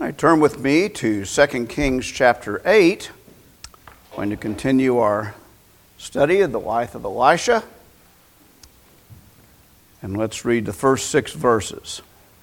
All right, turn with me to 2 Kings chapter 8. I'm going to continue our study of the life of Elisha. And let's read the first 6 verses.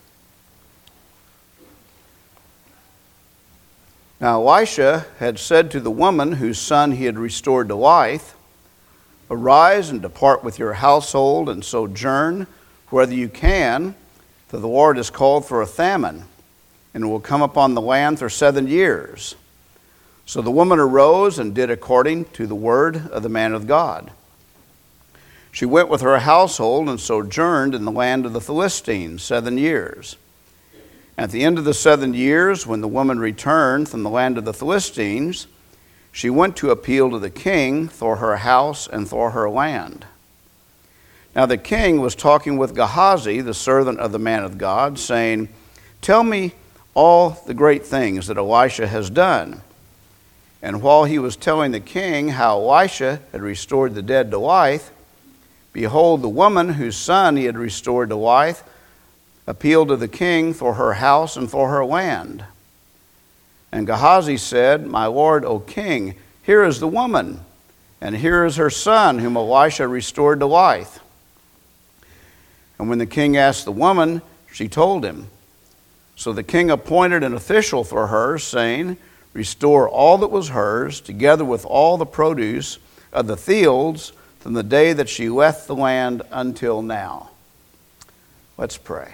Now Elisha had said to the woman whose son he had restored to life, "Arise and depart with your household and sojourn whether you can, for the Lord has called for a famine, and it will come upon the land for 7 years." So the woman arose and did according to the word of the man of God. She went with her household and sojourned in the land of the Philistines 7 years. At the end of the 7 years, when the woman returned from the land of the Philistines, she went to appeal to the king for her house and for her land. Now the king was talking with Gehazi, the servant of the man of God, saying, "Tell me all the great things that Elisha has done." And while he was telling the king how Elisha had restored the dead to life, behold, the woman whose son he had restored to life appealed to the king for her house and for her land. And Gehazi said, "My lord, O king, here is the woman, and here is her son whom Elisha restored to life." And when the king asked the woman, she told him. So the king appointed an official for her, saying, "Restore all that was hers, together with all the produce of the fields, from the day that she left the land until now." Let's pray.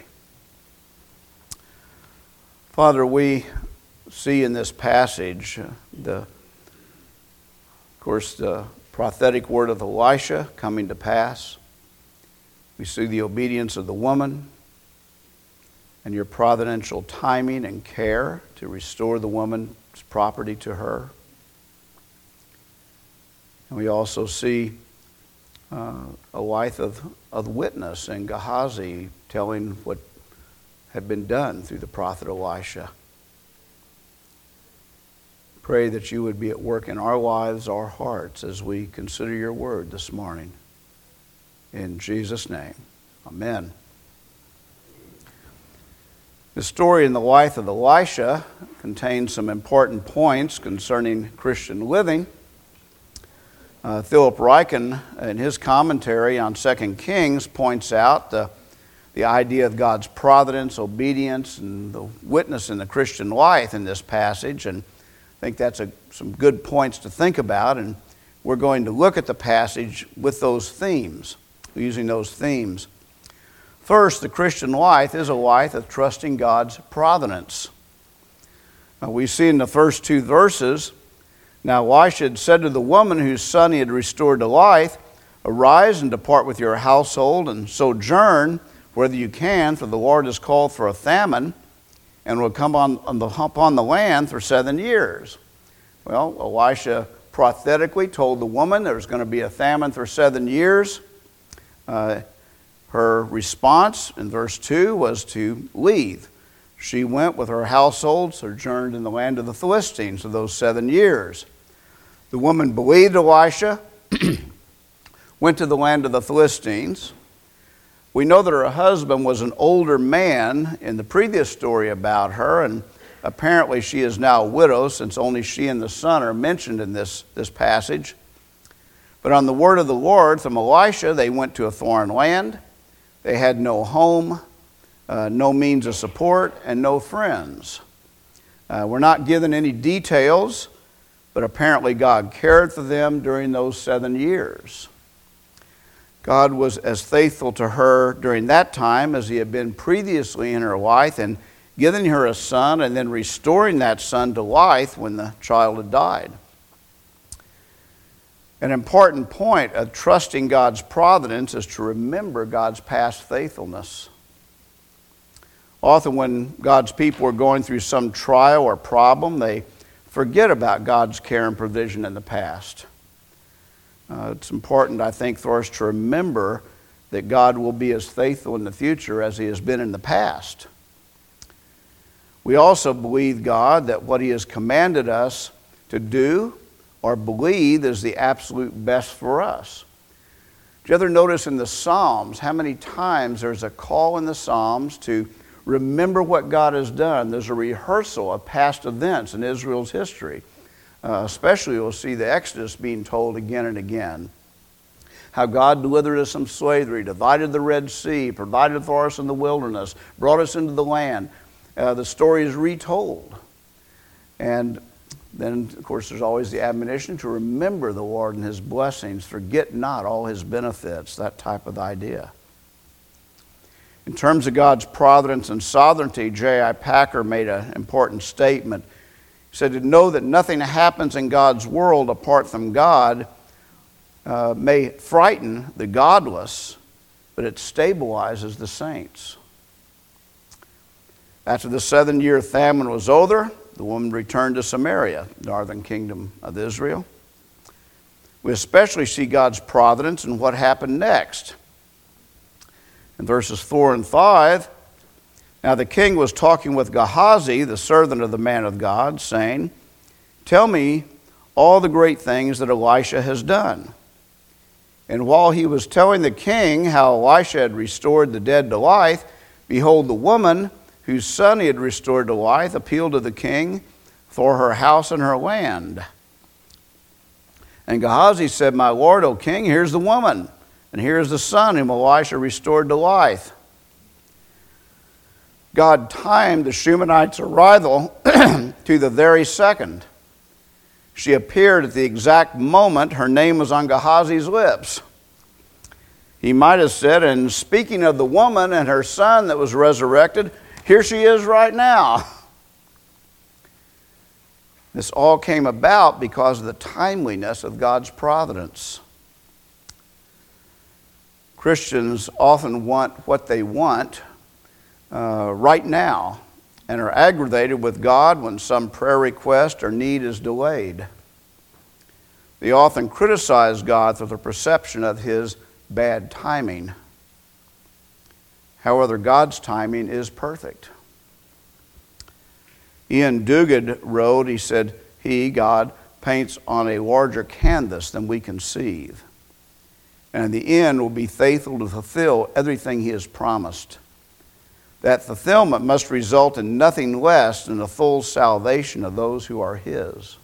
Father, we see in this passage the prophetic word of Elisha coming to pass. We see the obedience of the woman and your providential timing and care to restore the woman's property to her. And we also see a life of witness in Gehazi telling what had been done through the prophet Elisha. Pray that you would be at work in our lives, our hearts, as we consider your word this morning. In Jesus' name, amen. The story in the life of Elisha contains some important points concerning Christian living. Philip Ryken, in his commentary on 2 Kings, points out the idea of God's providence, obedience, and the witness in the Christian life in this passage. And I think that's some good points to think about. And we're going to look at the passage with those themes, using those themes. First, the Christian life is a life of trusting God's providence. We see in the first 2 verses, now Elisha had said to the woman whose son he had restored to life, "Arise and depart with your household and sojourn whether you can, for the Lord has called for a famine, and will come upon the land for 7 years." Well, Elisha prophetically told the woman there was going to be a famine for 7 years. Her response in verse 2 was to leave. She went with her household, sojourned in the land of the Philistines for those 7 years. The woman believed Elisha, went to the land of the Philistines. We know that her husband was an older man in the previous story about her, and apparently she is now a widow, since only she and the son are mentioned in this passage. But on the word of the Lord from Elisha, they went to a foreign land. They had no home, no means of support, and no friends. We're not given any details, but apparently God cared for them during those 7 years. God was as faithful to her during that time as he had been previously in her life, and giving her a son and then restoring that son to life when the child had died. An important point of trusting God's providence is to remember God's past faithfulness. Often when God's people are going through some trial or problem, they forget about God's care and provision in the past. It's important, I think, for us to remember that God will be as faithful in the future as he has been in the past. We also believe God that what he has commanded us to do or believe is the absolute best for us. Do you ever notice in the Psalms how many times there's a call in the Psalms to Remember what God has done. There's a rehearsal of past events in Israel's history. Especially you'll see the Exodus being told again and again. How God delivered us from slavery, divided the Red Sea, provided for us in the wilderness, brought us into the land. The story is retold. And then, of course, there's always the admonition to remember the Lord and His blessings. Forget not all His benefits, that type of idea. In terms of God's providence and sovereignty, J.I. Packer made an important statement. He said, to know that nothing happens in God's world apart from God may frighten the godless, but it stabilizes the saints. After the 7-year famine was over, the woman returned to Samaria, northern kingdom of Israel. We especially see God's providence in what happened next. In verses 4 and 5, now the king was talking with Gehazi, the servant of the man of God, saying, tell me all the great things that Elisha has done. And while he was telling the king how Elisha had restored the dead to life, behold, the woman whose son he had restored to life appealed to the king for her house and her land. And Gehazi said, my lord, O king, here's the woman, and here's the son whom Elisha restored to life. God timed the Shumanite's arrival to the very second. She appeared at the exact moment her name was on Gehazi's lips. He might have said, and speaking of the woman and her son that was resurrected, here she is right now. This all came about because of the timeliness of God's providence. Christians often want what they want right now, and are aggravated with God when some prayer request or need is delayed. They often criticize God for the perception of His bad timing. However, God's timing is perfect. Ian Duguid wrote, he said, God, paints on a larger canvas than we conceive. And in the end will be faithful to fulfill everything He has promised. That fulfillment must result in nothing less than the full salvation of those who are His.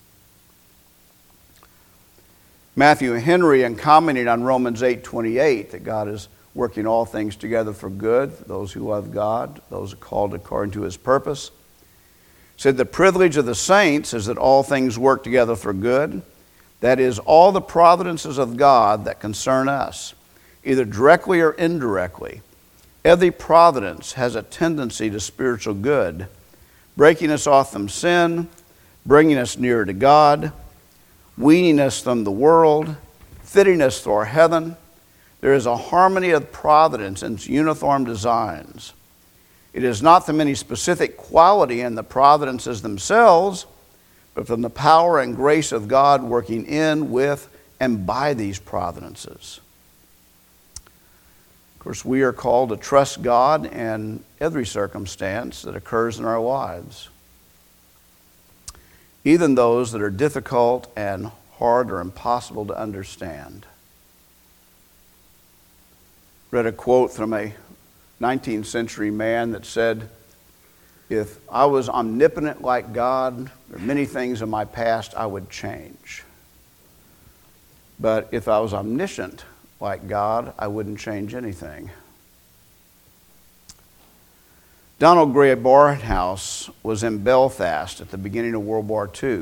Matthew Henry, in commenting on Romans 8:28, that God is working all things together for good, for those who love God, those called according to His purpose, said the privilege of the saints is that all things work together for good. That is, all the providences of God that concern us, either directly or indirectly. Every providence has a tendency to spiritual good, breaking us off from sin, bringing us nearer to God, weaning us from the world, fitting us for heaven. There is a harmony of providence in its uniform designs. It is not from any specific quality in the providences themselves, but from the power and grace of God working in, with, and by these providences. Of course, we are called to trust God in every circumstance that occurs in our lives, even those that are difficult and hard or impossible to understand. Read a quote from a 19th century man that said, if I was omnipotent like God, there are many things in my past I would change. But if I was omniscient like God, I wouldn't change anything. Donald Grey Barnhouse was in Belfast at the beginning of World War II.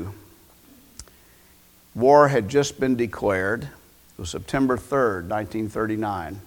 War had just been declared. It was September 3rd, 1939.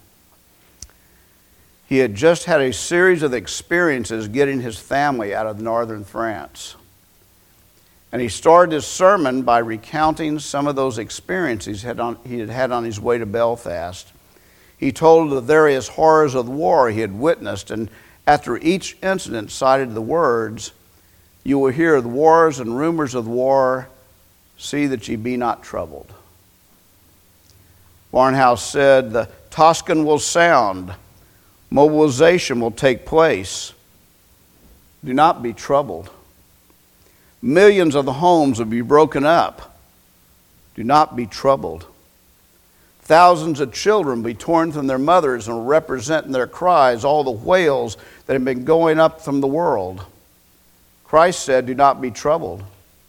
He had just had a series of experiences getting his family out of northern France. And he started his sermon by recounting some of those experiences he had had on his way to Belfast. He told of the various horrors of the war he had witnessed, and after each incident cited the words, "You will hear the wars and rumors of war, see that ye be not troubled." Barnhouse said, "The Toscan will sound, mobilization will take place. Do not be troubled. Millions of the homes will be broken up. Do not be troubled. Thousands of children be torn from their mothers and represent in their cries all the wails that have been going up from the world. Christ said, "Do not be troubled."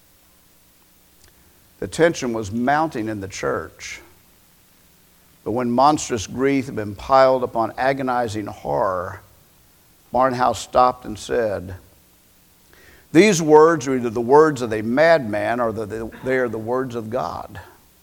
The tension was mounting in the church. But when monstrous grief had been piled upon agonizing horror, Barnhouse stopped and said, "These words are either the words of a madman or they are the words of God."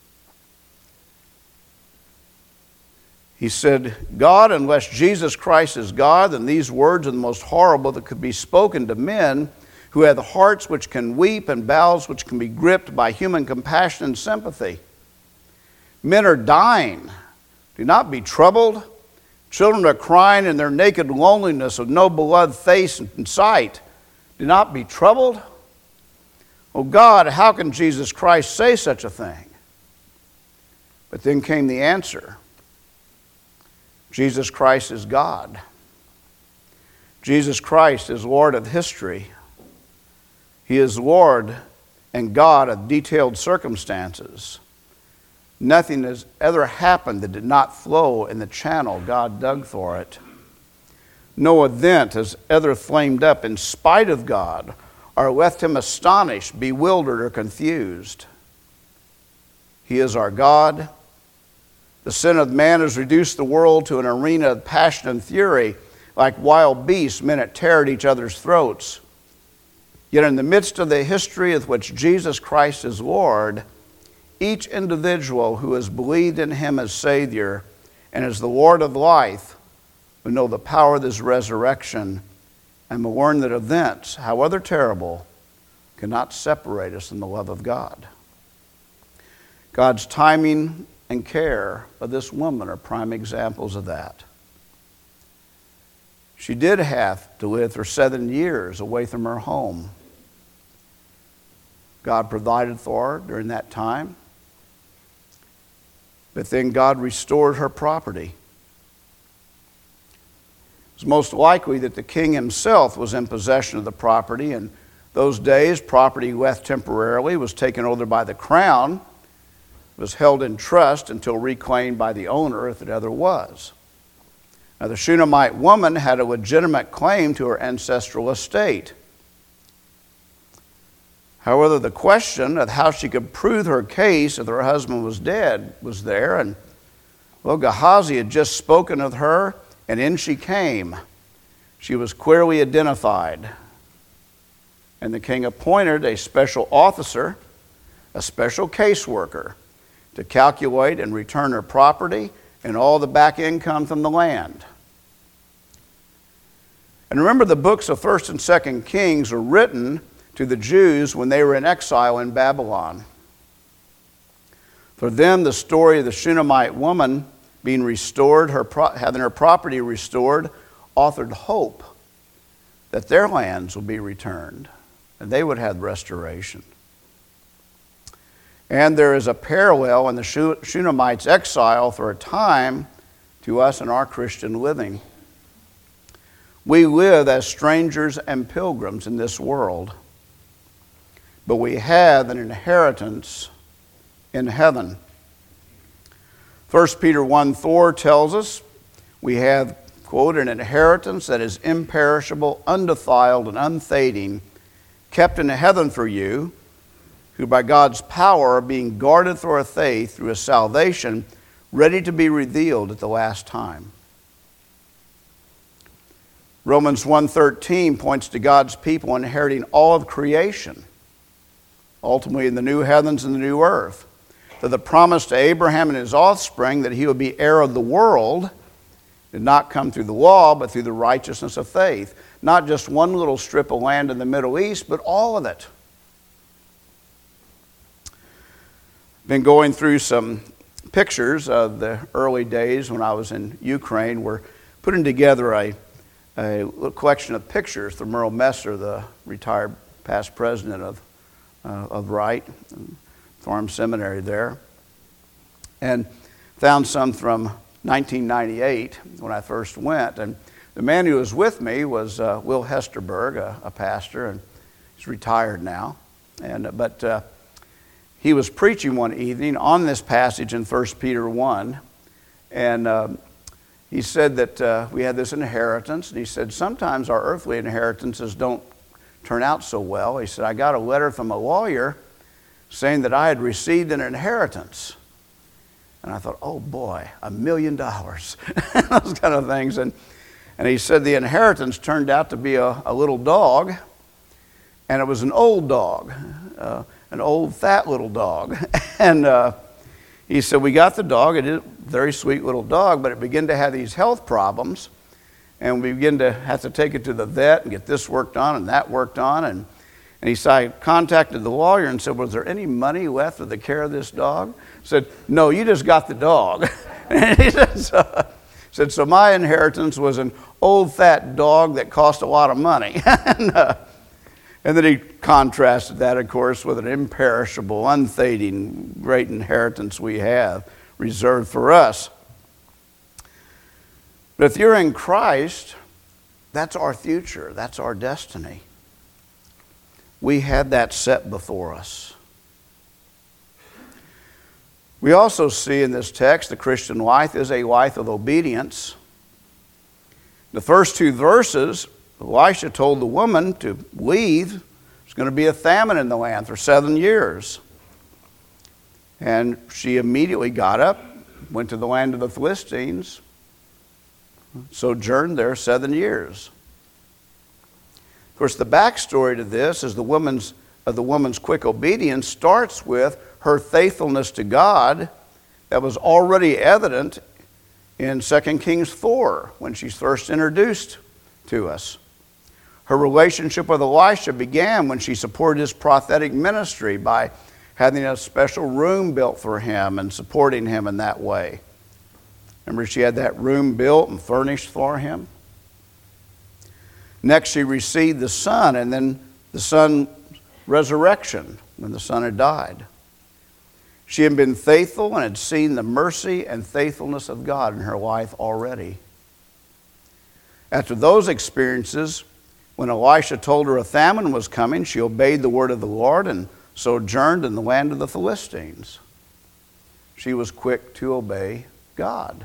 He said, "God, unless Jesus Christ is God, then these words are the most horrible that could be spoken to men who have hearts which can weep and bowels which can be gripped by human compassion and sympathy. Men are dying. Do not be troubled. Children are crying in their naked loneliness with no beloved face in sight. Do not be troubled. Oh God, how can Jesus Christ say such a thing?" But then came the answer. Jesus Christ is God. Jesus Christ is Lord of history. He is Lord and God of detailed circumstances. Nothing has ever happened that did not flow in the channel God dug for it. No event has ever flamed up in spite of God or left him astonished, bewildered, or confused. He is our God. The sin of man has reduced the world to an arena of passion and fury. Like wild beasts, men tear at each other's throats. Yet in the midst of the history of which Jesus Christ is Lord, each individual who has believed in him as Savior and as the Lord of life will know the power of this resurrection and will learn that events, however terrible, cannot separate us from the love of God. God's timing and care of this woman are prime examples of that. She did have to live for 7 years away from her home. God provided for her during that time. But then God restored her property. It was most likely that the king himself was in possession of the property. In those days, property left temporarily was taken over by the crown, was held in trust until reclaimed by the owner if it ever was. Now, the Shunammite woman had a legitimate claim to her ancestral estate. However, the question of how she could prove her case if her husband was dead was there, and well, Gehazi had just spoken of her, and in she came. She was clearly identified. And the king appointed a special officer, a special caseworker, to calculate and return her property and all the back income from the land. And remember, the books of 1st and 2nd Kings were written to the Jews when they were in exile in Babylon. For them, the story of the Shunammite woman being restored, having her property restored, offered hope that their lands would be returned and they would have restoration. And there is a parallel in the Shunammite's exile for a time to us in our Christian living. We live as strangers and pilgrims in this world, but we have an inheritance in heaven. 1 Peter 1:4 tells us we have, quote, an inheritance that is imperishable, undefiled, and unfading, kept in heaven for you, who by God's power are being guarded for a faith through a salvation ready to be revealed at the last time. Romans 1:13 points to God's people inheriting all of creation, ultimately in the new heavens and the new earth. That the promise to Abraham and his offspring that he would be heir of the world did not come through the law, but through the righteousness of faith. Not just one little strip of land in the Middle East, but all of it. Been going through some pictures of the early days when I was in Ukraine. We're putting together a little collection of pictures from Merle Messer, the retired past president of Wright Farm Seminary there, and found some from 1998 when I first went. And the man who was with me was Will Hesterberg, a pastor, and he's retired now. But he was preaching one evening on this passage in 1 Peter 1, and he said that we had this inheritance, and he said sometimes our earthly inheritances don't turn out so well. He said, I got a letter from a lawyer saying that I had received an inheritance. And I thought, oh boy, $1 million. Those kind of things. And he said the inheritance turned out to be a little dog, and it was an old dog, an old fat little dog. And he said, we got the dog. It is a very sweet little dog, but it began to have these health problems. And we began to have to take it to the vet and get this worked on and that worked on. And he said, I contacted the lawyer and said, was there any money left for the care of this dog? Said, no, you just got the dog. And he said, so my inheritance was an old fat dog that cost a lot of money. And then he contrasted that, of course, with an imperishable, unfading, great inheritance we have reserved for us. But if you're in Christ, that's our future. That's our destiny. We had that set before us. We also see in this text the Christian life is a life of obedience. The first two verses, Elisha told the woman to leave. There's going to be a famine in the land for 7 years. And she immediately got up, went to the land of the Philistines, sojourned there 7 years. Of course, the backstory to this is the woman's quick obedience starts with her faithfulness to God that was already evident in 2 Kings 4 when she's first introduced to us. Her relationship with Elisha began when she supported his prophetic ministry by having a special room built for him and supporting him in that way. Remember, she had that room built and furnished for him. Next, she received the son, and then the son's resurrection when the son had died. She had been faithful and had seen the mercy and faithfulness of God in her life already. After those experiences, when Elisha told her a famine was coming, she obeyed the word of the Lord and sojourned in the land of the Philistines. She was quick to obey God.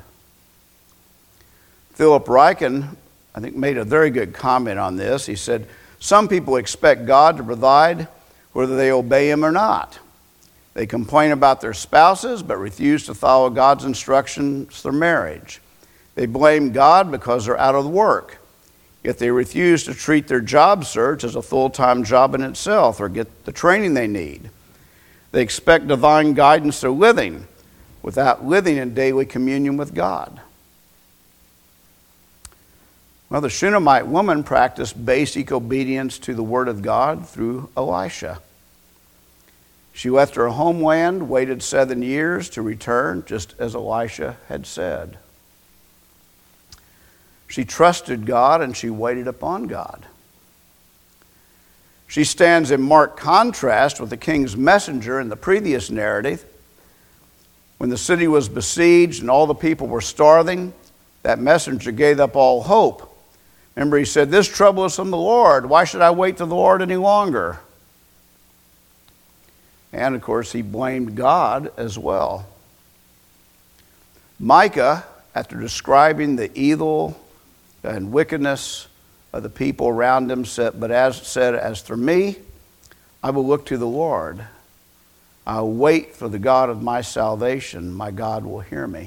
Philip Ryken, I think, made a very good comment on this. He said, some people expect God to provide whether they obey him or not. They complain about their spouses but refuse to follow God's instructions for marriage. They blame God because they're out of work, yet they refuse to treat their job search as a full-time job in itself or get the training they need. They expect divine guidance through living without living in daily communion with God. Well, the Shunammite woman practiced basic obedience to the word of God through Elisha. She left her homeland, waited 7 years to return, just as Elisha had said. She trusted God and she waited upon God. She stands in marked contrast with the king's messenger in the previous narrative. When the city was besieged and all the people were starving, that messenger gave up all hope. Remember, he said, this trouble is from the Lord. Why should I wait to the Lord any longer? And, of course, he blamed God as well. Micah, after describing the evil and wickedness of the people around him, said, as for me, I will look to the Lord. I will wait for the God of my salvation. My God will hear me.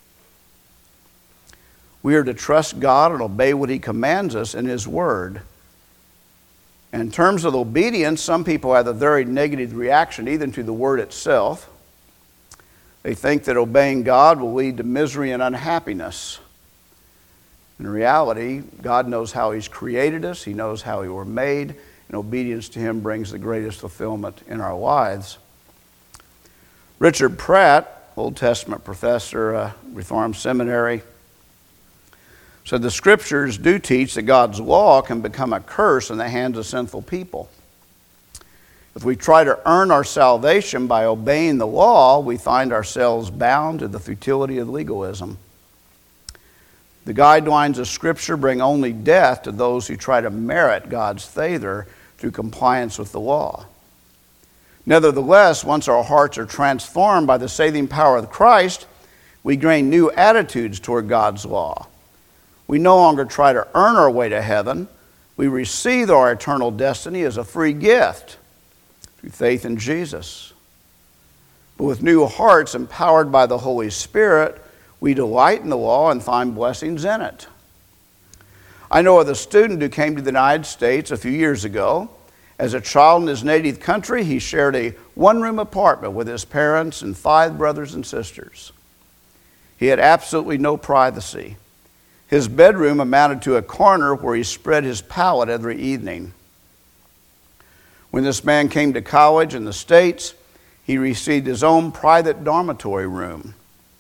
We are to trust God and obey what he commands us in his word. And in terms of obedience, some people have a very negative reaction even to the word itself. They think that obeying God will lead to misery and unhappiness. In reality, God knows how he's created us. He knows how we were made. And obedience to him brings the greatest fulfillment in our lives. Richard Pratt, Old Testament professor, Reformed Seminary, said the scriptures do teach that God's law can become a curse in the hands of sinful people. If we try to earn our salvation by obeying the law, we find ourselves bound to the futility of legalism. The guidelines of Scripture bring only death to those who try to merit God's favor through compliance with the law. Nevertheless, once our hearts are transformed by the saving power of Christ, we gain new attitudes toward God's law. We no longer try to earn our way to heaven. We receive our eternal destiny as a free gift through faith in Jesus. But with new hearts empowered by the Holy Spirit, we delight in the law and find blessings in it. I know of a student who came to the United States a few years ago. As a child in his native country, he shared a one-room apartment with his parents and 5 brothers and sisters. He had absolutely no privacy. His bedroom amounted to a corner where he spread his pallet every evening. When this man came to college in the States, he received his own private dormitory room.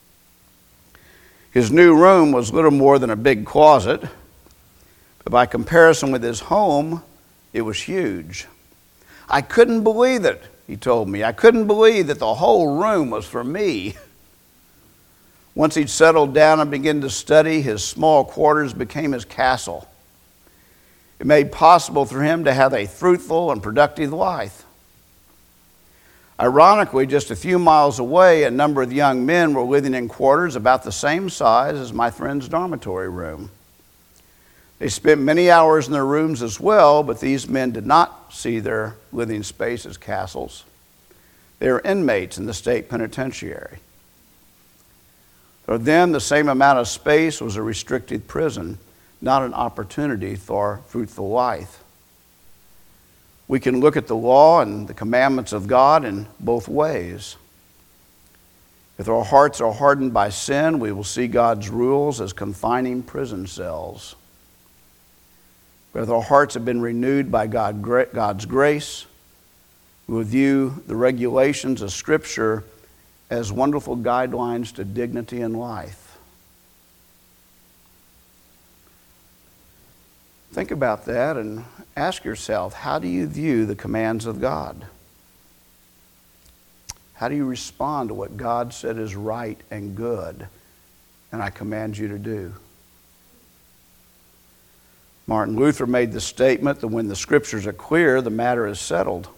His new room was little more than a big closet, but by comparison with his home, it was huge. I couldn't believe it, he told me. I couldn't believe that the whole room was for me. Once he'd settled down and began to study, his small quarters became his castle. It made possible for him to have a fruitful and productive life. Ironically, just a few miles away, a number of young men were living in quarters about the same size as my friend's dormitory room. They spent many hours in their rooms as well, but these men did not see their living space as castles. They were inmates in the state penitentiary. For them, the same amount of space was a restricted prison, not an opportunity for fruitful life. We can look at the law and the commandments of God in both ways. If our hearts are hardened by sin, we will see God's rules as confining prison cells. But if our hearts have been renewed by God's grace, we will view the regulations of Scripture as wonderful guidelines to dignity in life. Think about that and ask yourself, how do you view the commands of God? How do you respond to what God said is right and good, and I command you to do? Martin Luther made the statement that when the Scriptures are clear, the matter is settled.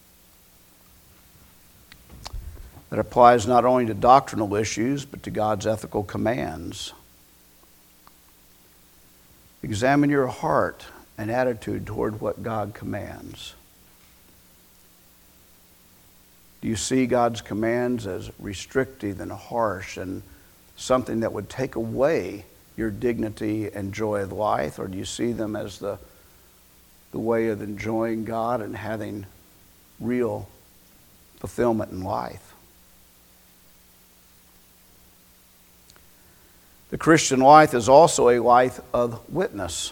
That applies not only to doctrinal issues, but to God's ethical commands. Examine your heart and attitude toward what God commands. Do you see God's commands as restrictive and harsh and something that would take away your dignity and joy of life? Or do you see them as the way of enjoying God and having real fulfillment in life? The Christian life is also a life of witness.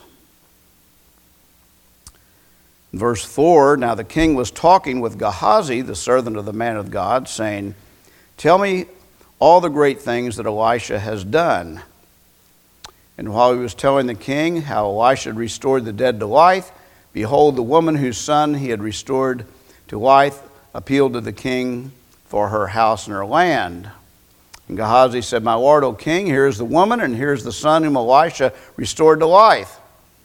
In verse 4, now the king was talking with Gehazi, the servant of the man of God, saying, "Tell me all the great things that Elisha has done." And while he was telling the king how Elisha had restored the dead to life, behold, the woman whose son he had restored to life appealed to the king for her house and her land. And Gehazi said, "My lord, O king, here is the woman, and here is the son whom Elisha restored to life."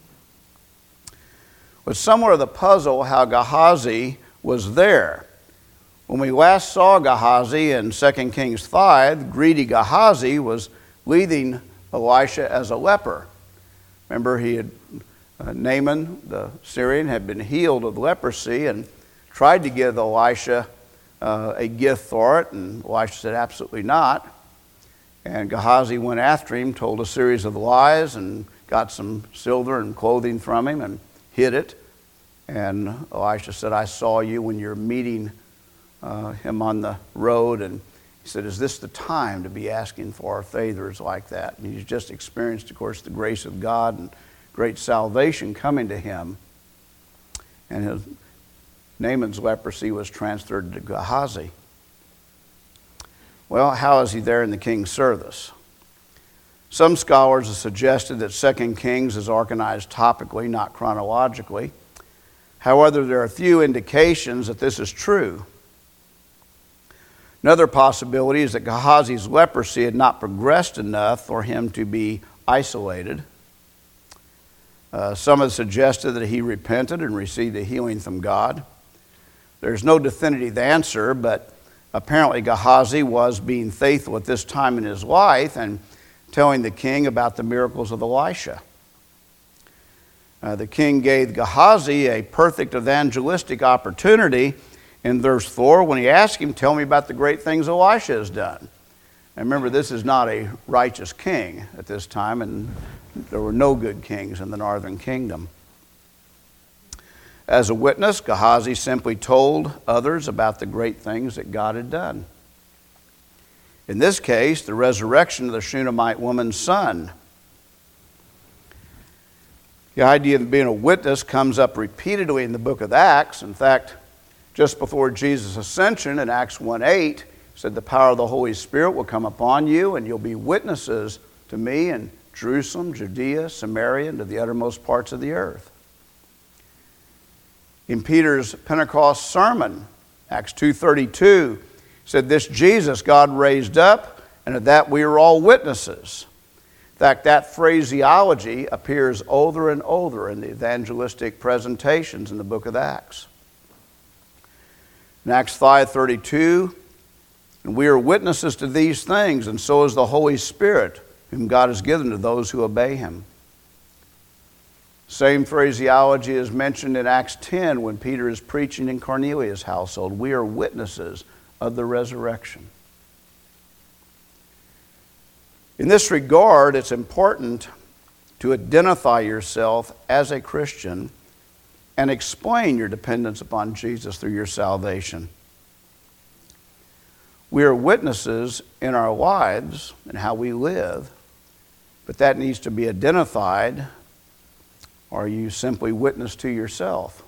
It's somewhat of the puzzle how Gehazi was there. When we last saw Gehazi in 2 Kings 5, greedy Gehazi was leading Elisha as a leper. Remember, Naaman, the Syrian, had been healed of leprosy and tried to give Elisha a gift for it, and Elisha said, "Absolutely not." And Gehazi went after him, told a series of lies, and got some silver and clothing from him and hid it. And Elisha said, "I saw you when you're meeting him on the road." And he said, "Is this the time to be asking for favors like that?" And he's just experienced, of course, the grace of God and great salvation coming to him. And Naaman's leprosy was transferred to Gehazi. Well, how is he there in the king's service? Some scholars have suggested that 2 Kings is organized topically, not chronologically. However, there are few indications that this is true. Another possibility is that Gehazi's leprosy had not progressed enough for him to be isolated. Some have suggested that he repented and received a healing from God. There's no definitive answer, but apparently Gehazi was being faithful at this time in his life and telling the king about the miracles of Elisha. The king gave Gehazi a perfect evangelistic opportunity in verse 4 when he asked him, "Tell me about the great things Elisha has done." And remember, this is not a righteous king at this time, and there were no good kings in the northern kingdom. As a witness, Gehazi simply told others about the great things that God had done. In this case, the resurrection of the Shunammite woman's son. The idea of being a witness comes up repeatedly in the book of Acts. In fact, just before Jesus' ascension in Acts 1:8, said the power of the Holy Spirit will come upon you and you'll be witnesses to me in Jerusalem, Judea, Samaria, and to the uttermost parts of the earth. In Peter's Pentecost sermon, Acts 2:32, said this Jesus God raised up, and of that we are all witnesses. In fact, that phraseology appears over and over in the evangelistic presentations in the book of Acts. In Acts 5:32, and we are witnesses to these things, and so is the Holy Spirit, whom God has given to those who obey him. Same phraseology is mentioned in Acts 10 when Peter is preaching in Cornelius' household. We are witnesses of the resurrection. In this regard, it's important to identify yourself as a Christian and explain your dependence upon Jesus through your salvation. We are witnesses in our lives and how we live, but that needs to be identified. Or are you simply witness to yourself?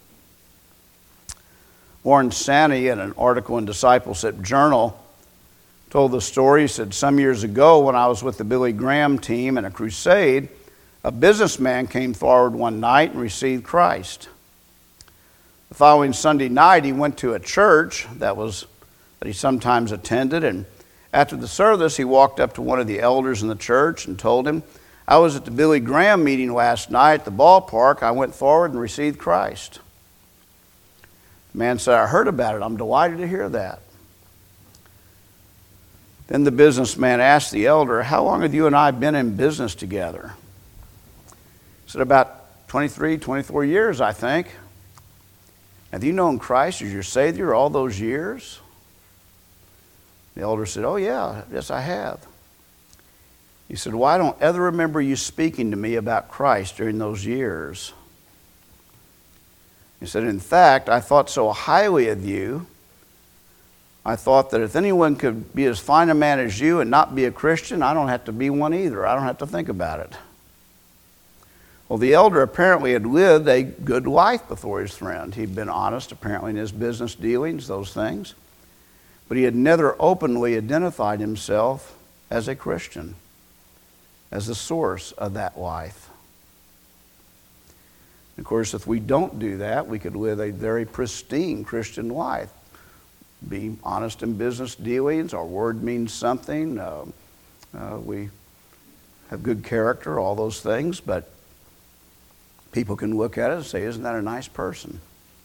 Warren Santee, in an article in Discipleship Journal, told the story. He said, "Some years ago when I was with the Billy Graham team in a crusade, a businessman came forward one night and received Christ. The following Sunday night, he went to a church that he sometimes attended, and after the service, he walked up to one of the elders in the church and told him, 'I was at the Billy Graham meeting last night at the ballpark. I went forward and received Christ.' The man said, 'I heard about it. I'm delighted to hear that.' Then the businessman asked the elder, 'How long have you and I been in business together?' He said, 'About 23, 24 years, I think.' 'Have you known Christ as your Savior all those years?' The elder said, 'Oh yeah, yes I have.' He said, 'Well, I don't ever remember you speaking to me about Christ during those years.' He said, 'In fact, I thought so highly of you. I thought that if anyone could be as fine a man as you and not be a Christian, I don't have to be one either. I don't have to think about it.' Well, the elder apparently had lived a good life before his friend. He'd been honest, apparently, in his business dealings, those things. But he had never openly identified himself as a Christian, as the source of that life. Of course, if we don't do that, we could live a very pristine Christian life. Be honest in business dealings, our word means something, we have good character, all those things, but people can look at it and say, "Isn't that a nice person?"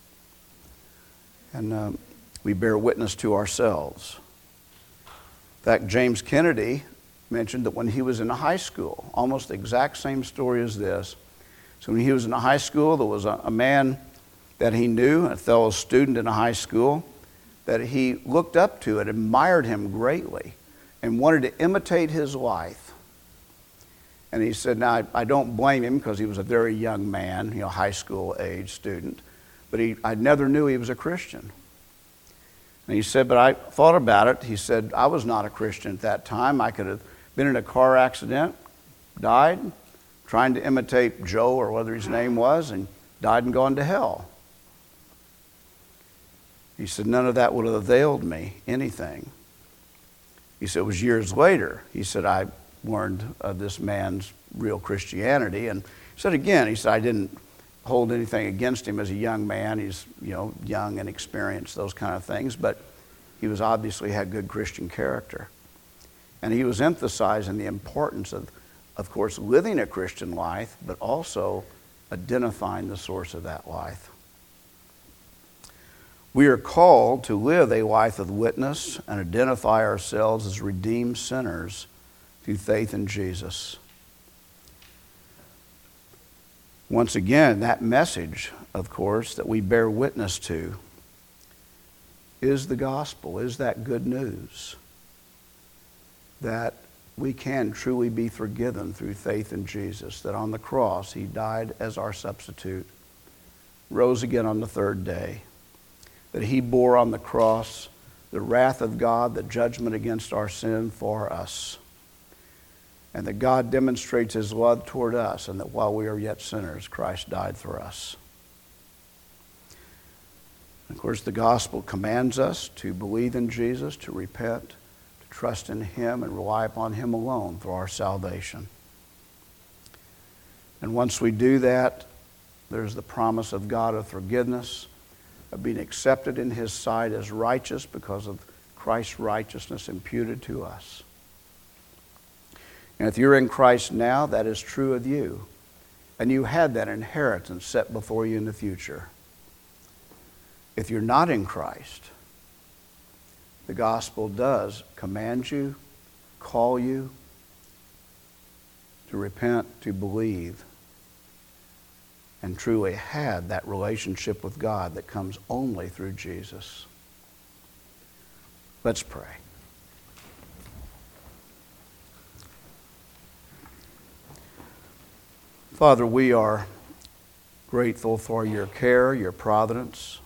And we bear witness to ourselves. In fact, James Kennedy mentioned that when he was in high school, almost the exact same story as this. So when he was in high school, there was a man that he knew, a fellow student in a high school, that he looked up to and admired him greatly and wanted to imitate his life. And he said, now I don't blame him because he was a very young man, high school age student, but I never knew he was a Christian. And he said, but I thought about it. He said, I was not a Christian at that time. I could have been in a car accident, died, trying to imitate Joe or whatever his name was, and died and gone to hell. He said, none of that would have availed me anything. He said, it was years later. He said, I learned of this man's real Christianity. And he said, I didn't hold anything against him as a young man. He's, young and experienced, those kind of things. But he was obviously had good Christian character. And he was emphasizing the importance of course, living a Christian life, but also identifying the source of that life. We are called to live a life of witness and identify ourselves as redeemed sinners through faith in Jesus. Once again, that message, of course, that we bear witness to is the gospel, is that good news that we can truly be forgiven through faith in Jesus, that on the cross he died as our substitute, rose again on the third day, that he bore on the cross the wrath of God, the judgment against our sin for us, and that God demonstrates his love toward us, and that while we are yet sinners, Christ died for us. Of course, the gospel commands us to believe in Jesus, to repent, to trust in him, and rely upon him alone for our salvation. And once we do that, there's the promise of God of forgiveness, of being accepted in his sight as righteous because of Christ's righteousness imputed to us. And if you're in Christ now, that is true of you. And you had that inheritance set before you in the future. If you're not in Christ, the gospel does command you, call you to repent, to believe, and truly have that relationship with God that comes only through Jesus. Let's pray. Father, we are grateful for your care, your providence.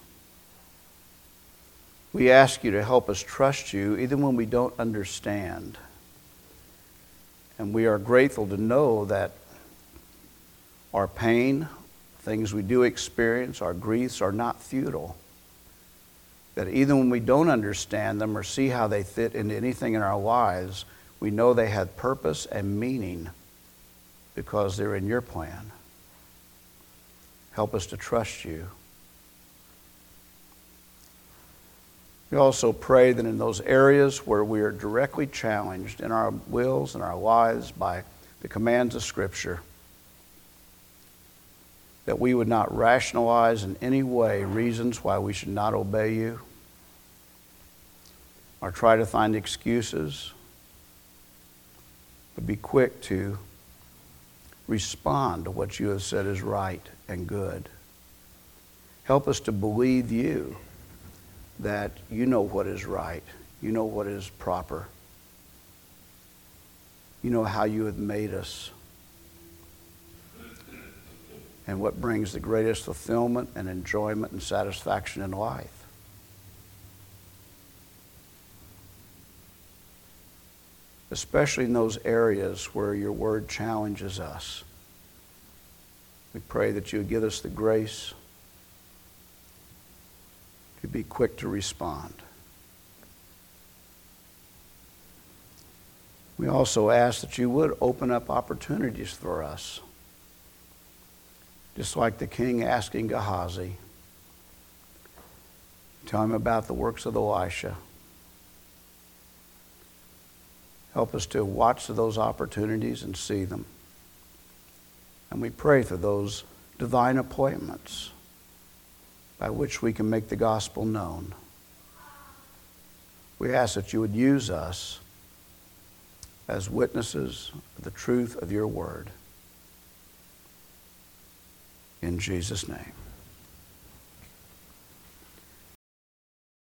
We ask you to help us trust you even when we don't understand. And we are grateful to know that our pain, things we do experience, our griefs are not futile. That even when we don't understand them or see how they fit into anything in our lives, we know they have purpose and meaning because they're in your plan. Help us to trust you. We also pray that in those areas where we are directly challenged in our wills and our lives by the commands of Scripture, that we would not rationalize in any way reasons why we should not obey you or try to find excuses, but be quick to respond to what you have said is right and good. Help us to believe you, that you know what is right, you know what is proper, you know how you have made us, and what brings the greatest fulfillment and enjoyment and satisfaction in life. Especially in those areas where your word challenges us. We pray that you would give us the grace to be quick to respond. We also ask that you would open up opportunities for us, just like the king asking Gehazi. Tell him about the works of Elisha. Help us to watch those opportunities and see them. And we pray for those divine appointments by which we can make the gospel known. We ask that you would use us as witnesses of the truth of your word. In Jesus' name.